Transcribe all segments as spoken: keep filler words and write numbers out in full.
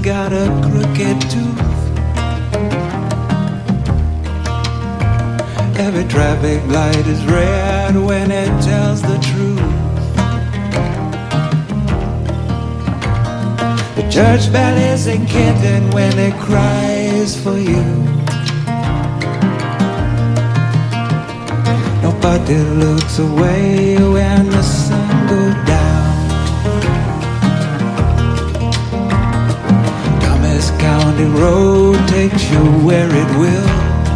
got a crooked tooth. Every traffic light is red when it tells the truth. The church bell isn't kidding when it cries for you. Nobody looks away when the sun goes down. Thomas County Road takes you where it will.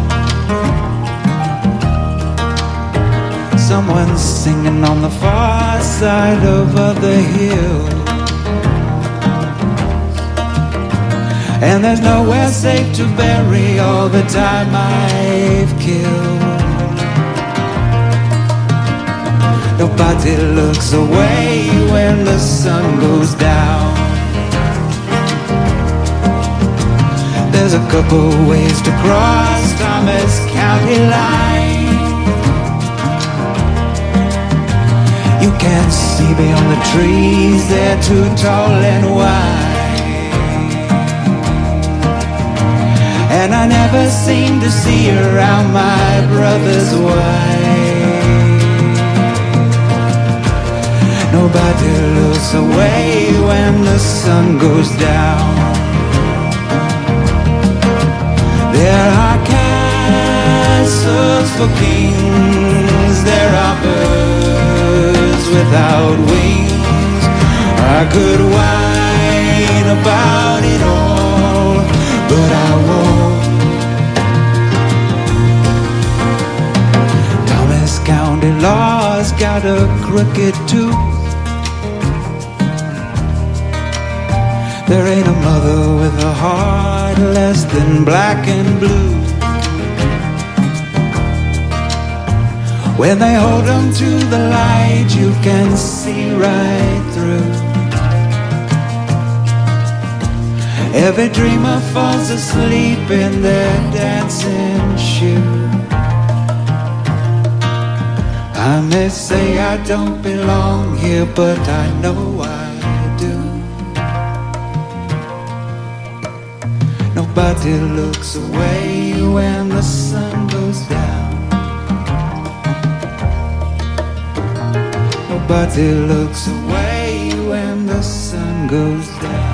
Someone's singing on the far side of the hill. And there's nowhere safe to bury all the time I've killed. Nobody looks away when the sun goes down. There's a couple ways to cross Thomas County line. You can't see beyond the trees, they're too tall and wide. And I never seem to see around my brother's wife. Nobody looks away when the sun goes down. There are castles for kings, there are birds without wings. I could whine about it all, but I won't. Thomas County law's got a crooked tooth. There ain't a mother with a heart less than black and blue. When they hold them to the light, you can see right through. Every dreamer falls asleep in their dancing shoes. I may say I don't belong here, but I know I do. Nobody looks away when the sun goes down. Nobody looks away when the sun goes down.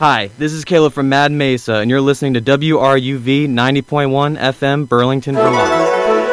Hi, this is Caleb from Mad Mesa, and you're listening to W R U V ninety point one F M, Burlington, Vermont.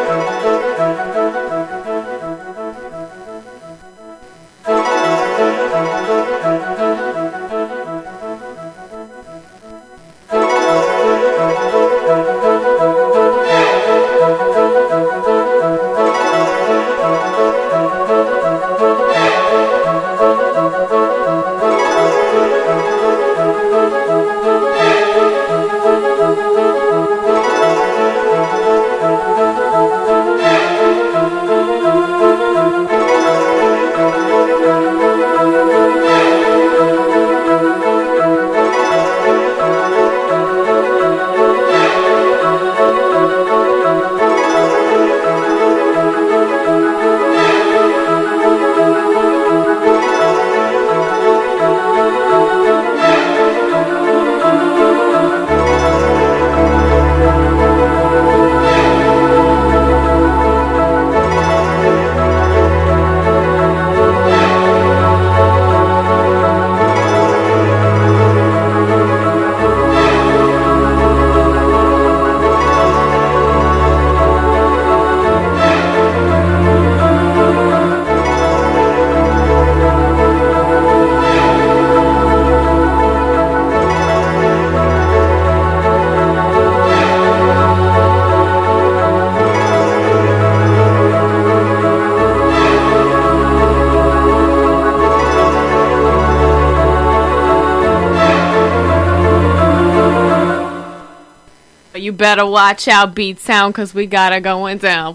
You better watch out, Beat Sound, because we got it going down.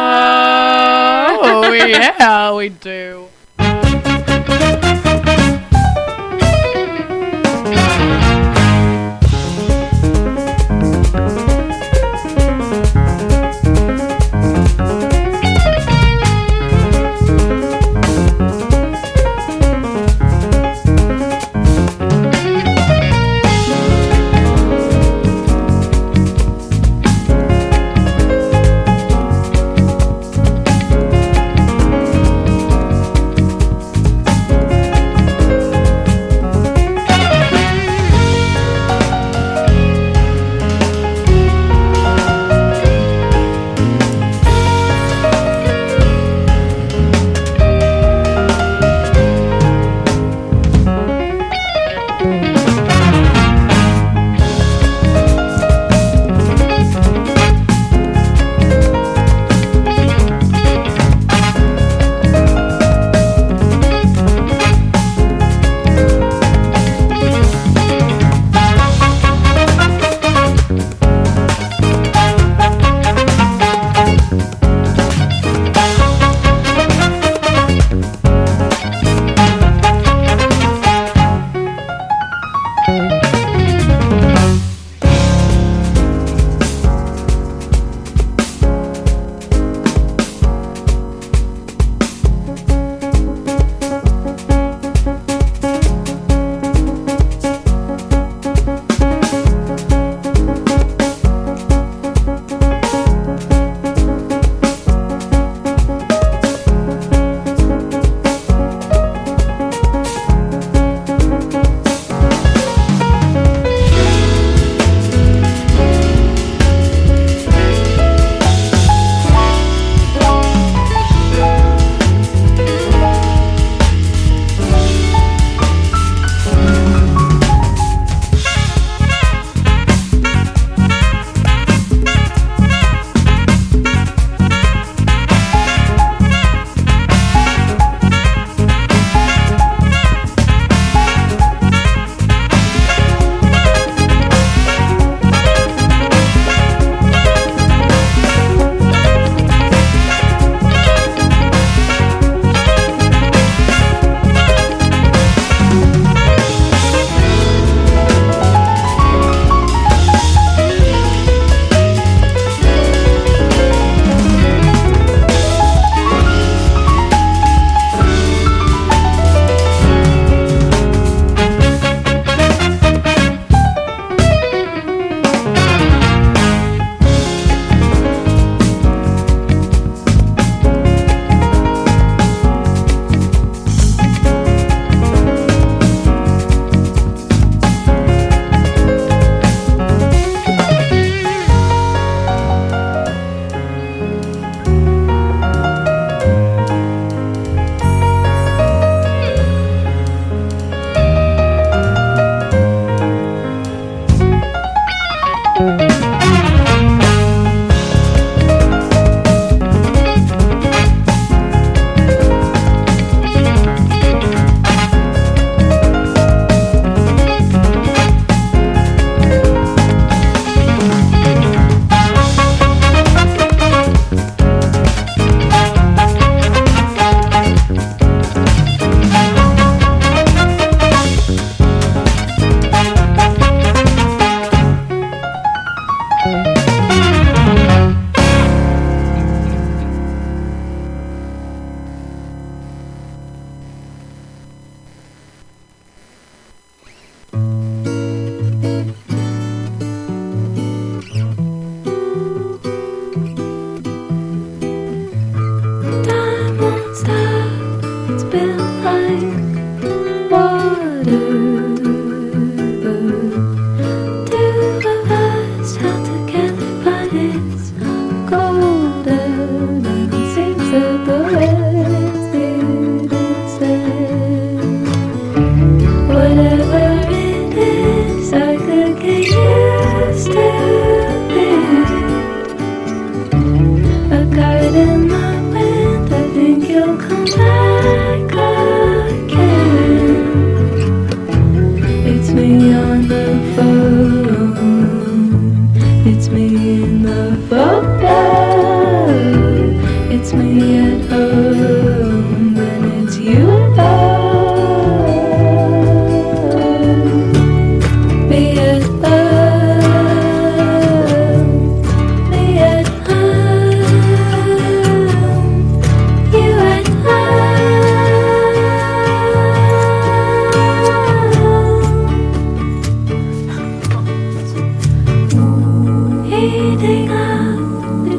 Oh, yeah, we do.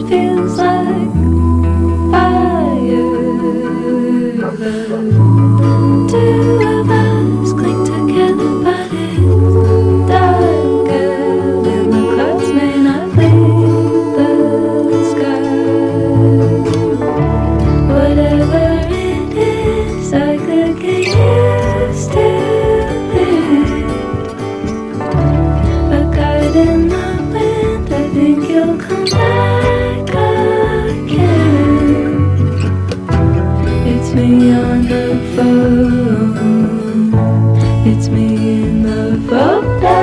feels like fire. Two of us cling together, but it's darker than the clouds may not leave the sky. Whatever it is, I could get used to it. A guide in the wind, I think you'll come back again. It's me on the phone, it's me in the photo,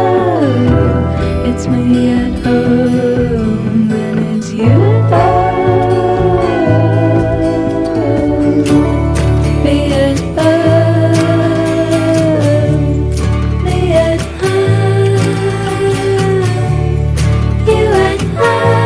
it's me at home, and it's you at home. Me at home, me at home, you at home.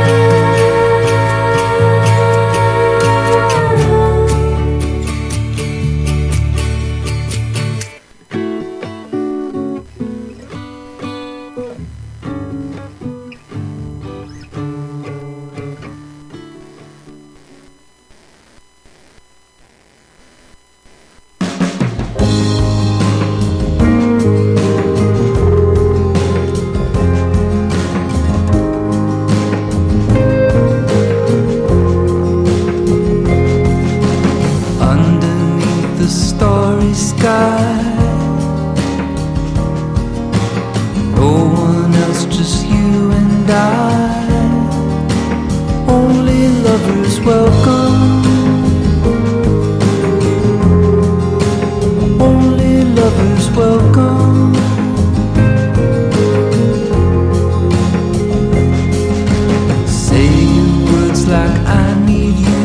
Underneath the starry sky, no one else, just you and I. Only lovers welcome, only lovers welcome. Saying words like I need you,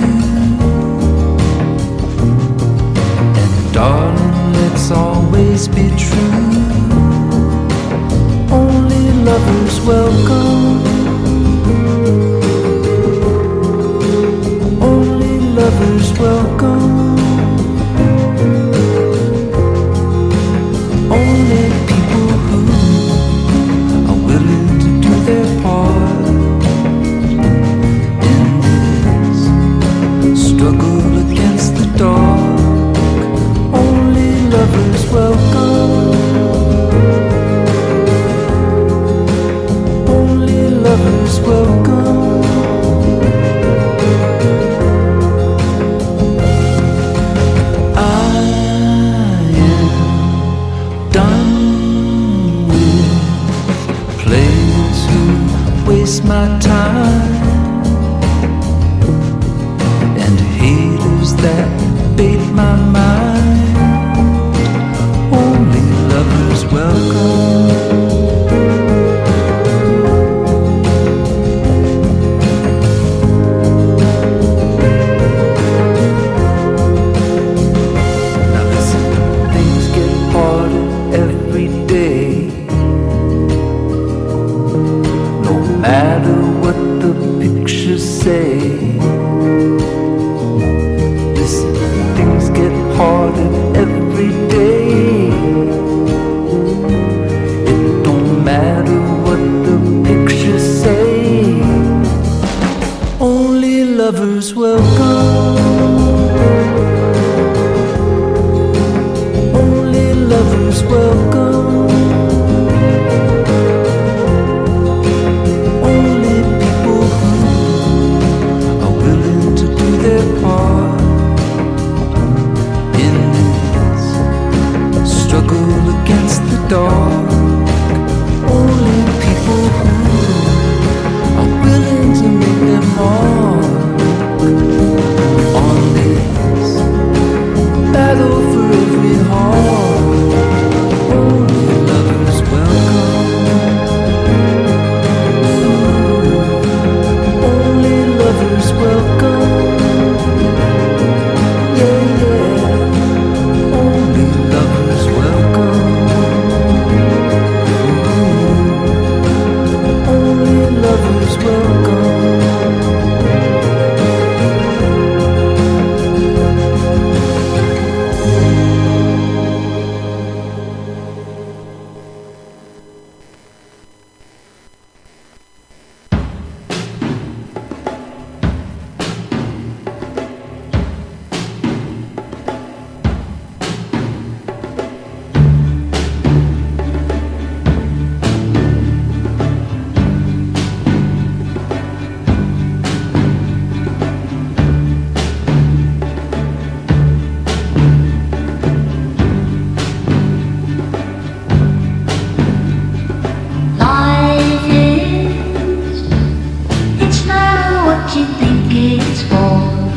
darling, let's always be true. Only lovers welcome, only lovers welcome. Only people who are willing to do their part in this struggle against the dark. Only lovers welcome, only lovers welcome. I am done with players who waste my time and haters that bait my mind. Only lovers welcome. Now listen, things get harder every day. No matter what the pictures say. Listen, things get harder every day. It don't matter what the pictures say. Only lovers welcome, only lovers welcome. Only people who are willing to do their part in this struggle against the dark. Only people who are willing to make their mark on you think it's for.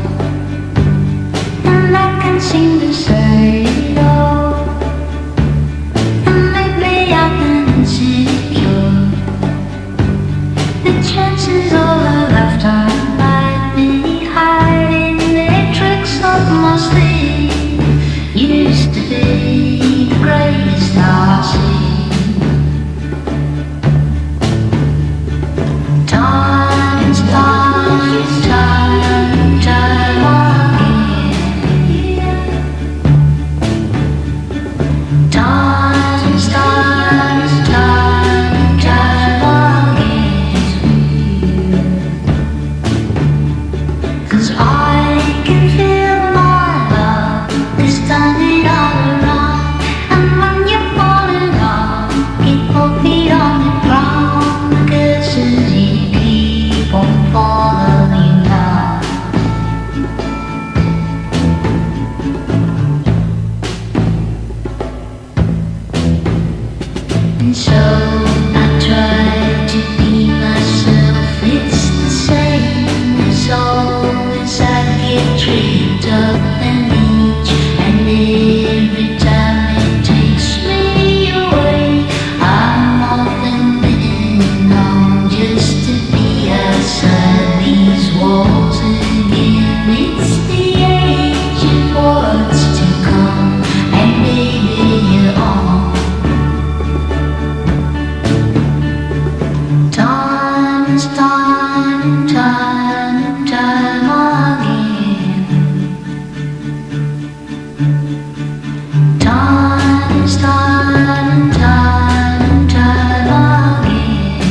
And I can't seem to say it all. And lately I've been insecure. The chances of a lifetime might be hiding their tricks up my sleeve. Used to be the greatest I've seen. Time is time, time, time again. Time is time, time, time again. 'Cause I can feel my love is turning all around. And when you're falling off, keep your feet on the ground. 'Cause you keep on falling down. And so I try to be myself. It's the same as always. I get tripped up and each and every time it takes me away. I'm often bitten on just to be outside these walls again. It's the age of what's to come, and baby you're on. Time is time, time, time again. Time is time, time, time again.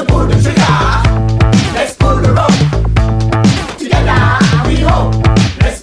Let's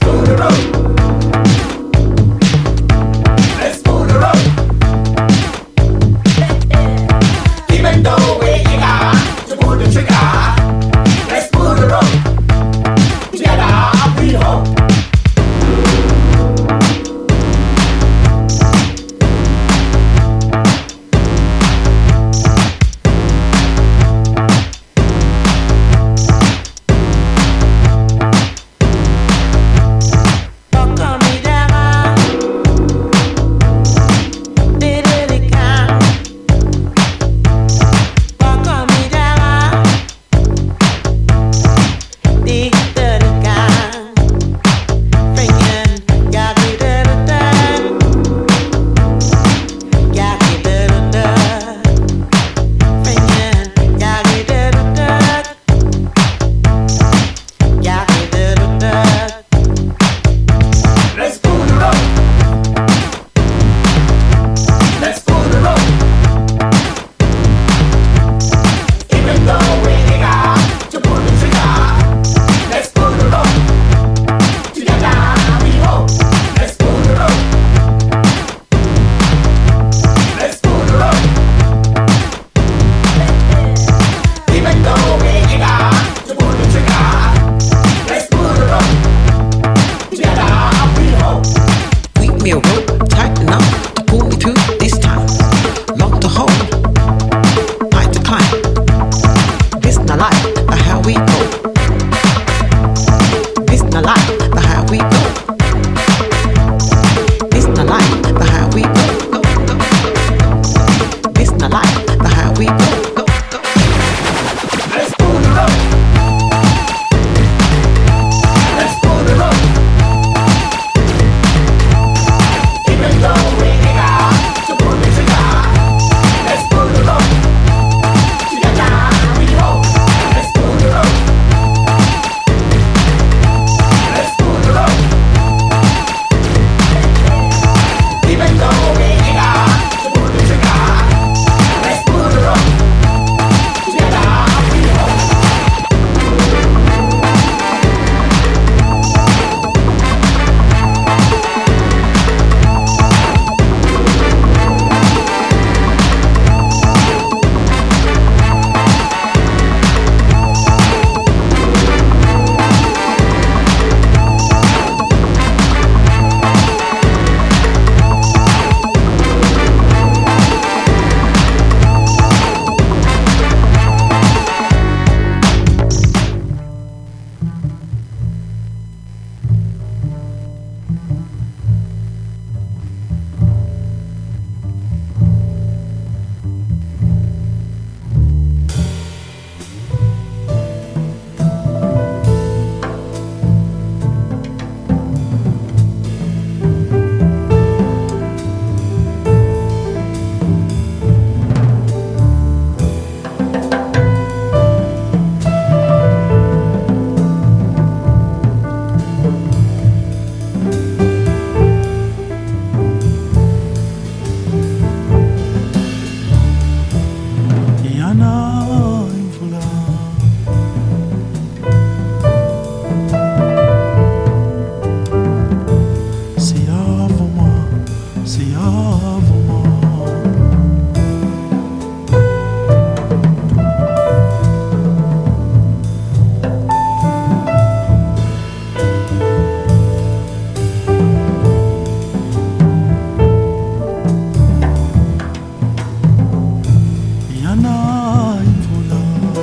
yana imvula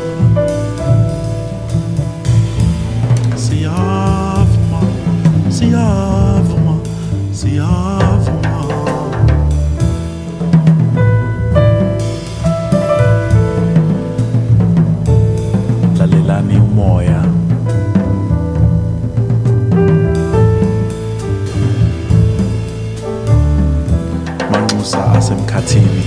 siyavuma siyavuma siyavuma lalelani umoya manxusa asemkhathini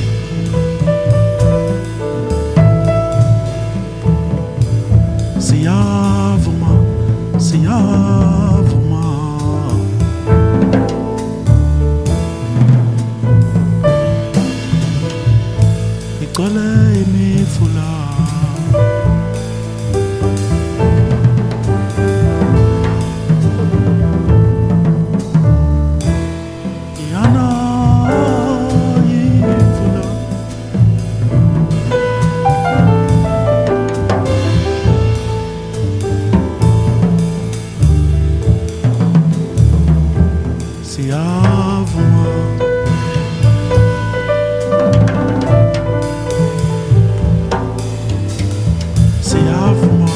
siyavuma siyavuma igcwele imifula yana imvula siyavuma siyavuma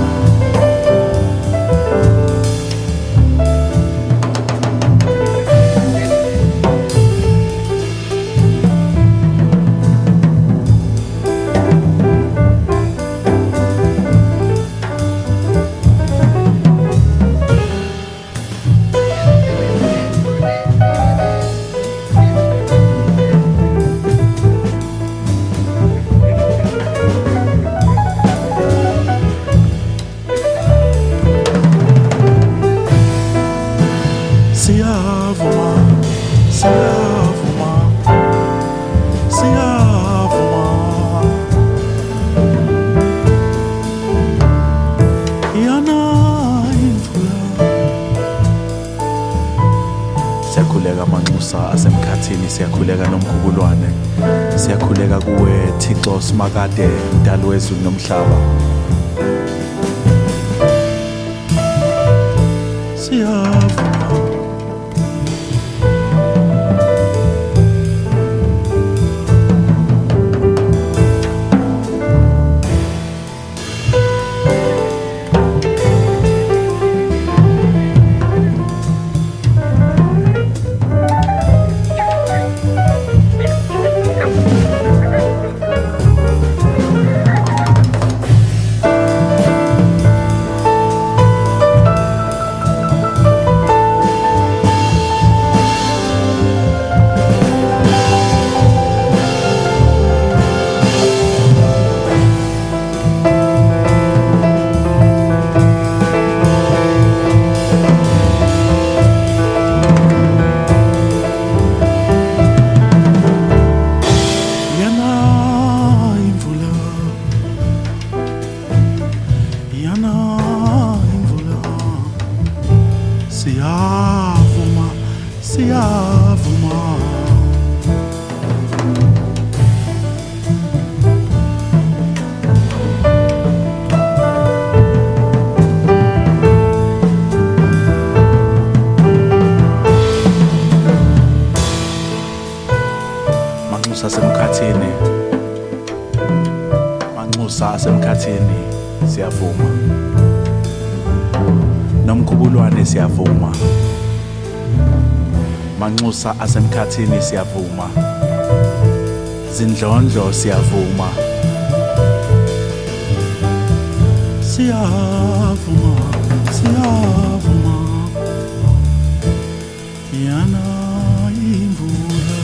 siyavuma siyavuma siyavuma yana imvula siyakhuleka manxusa asemkhathini siyakhuleka nomkhubulwane siyakhuleka kuwe Thixo Simakade mdali wezulu nomhlaba siyavuma yana imvula siyavuma siyavuma manxusa semkhathini manxusa semkhathini siyavuma nomkhubulwane siyavuma manxusa asemkhathini siyavuma zindlondlo siyavuma siyavuma siyavuma yana imvula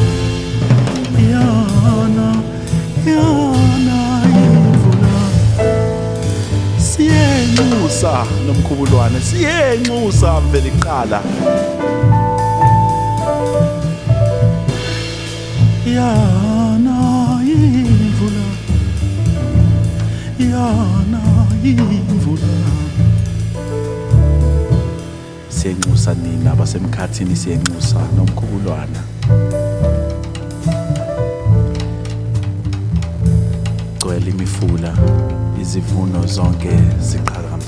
yana yana imvula siyenxusa nomkhubulwane siyenxusa mvela iqala yana imvula yana imvula siyenxusa nina abasemkhathini siyenxusa nomkhubulwana gcwele imifula izivuno zonke ziqhakambile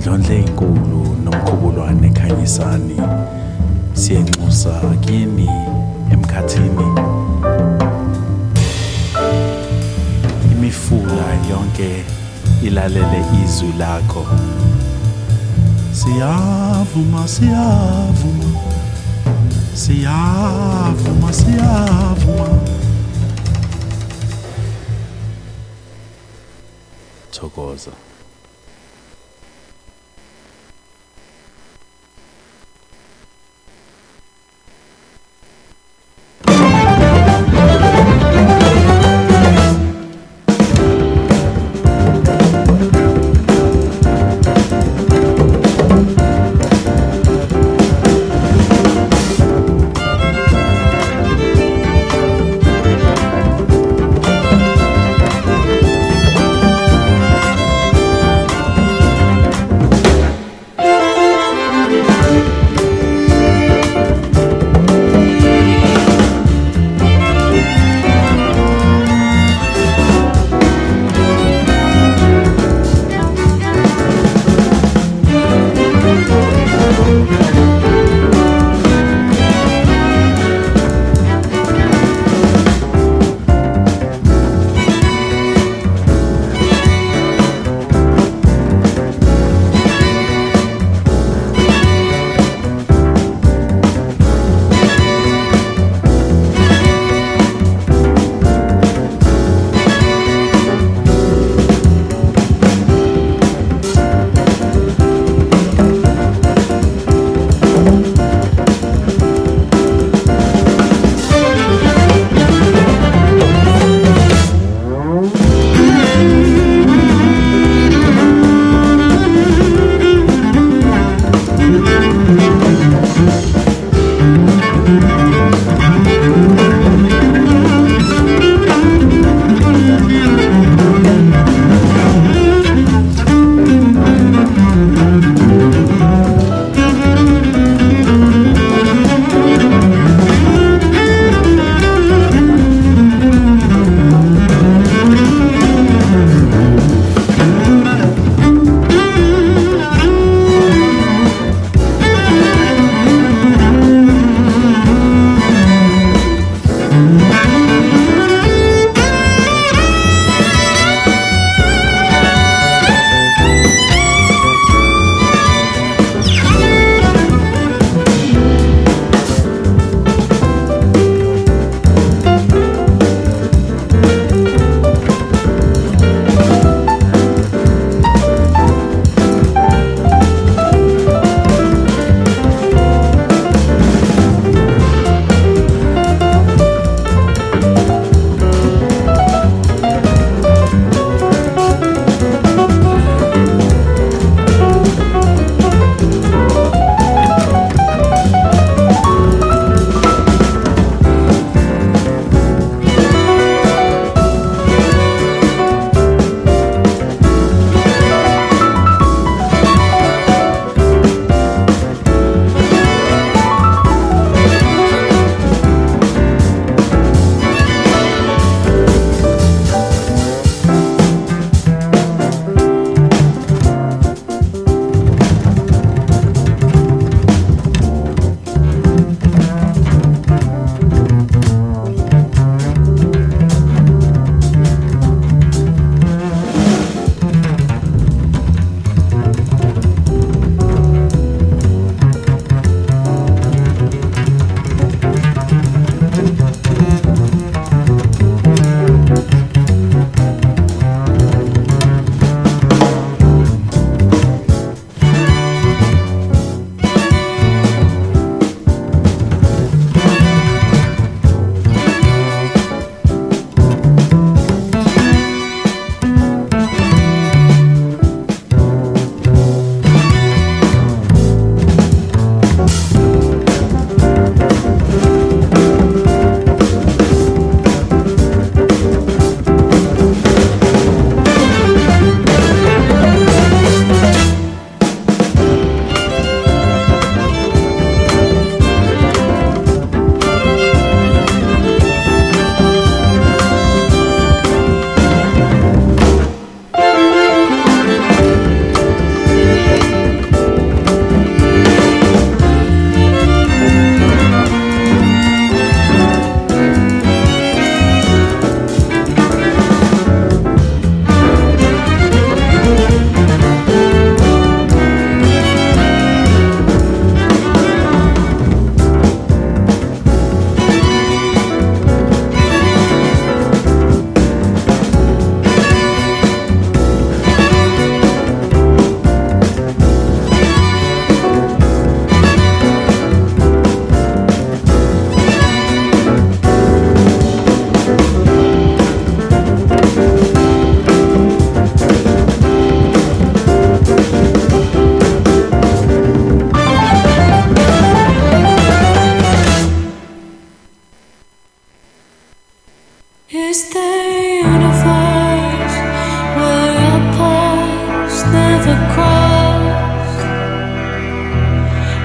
Ndlondle inkulu nomkhubulwane ekhanyisani siyenxusa kini emkhathini. Imifula yonke ilalele izwi lakho. Siyavuma siyavuma siyavuma siyavuma. Thokoza.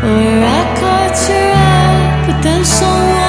Or I caught your eye, but then someone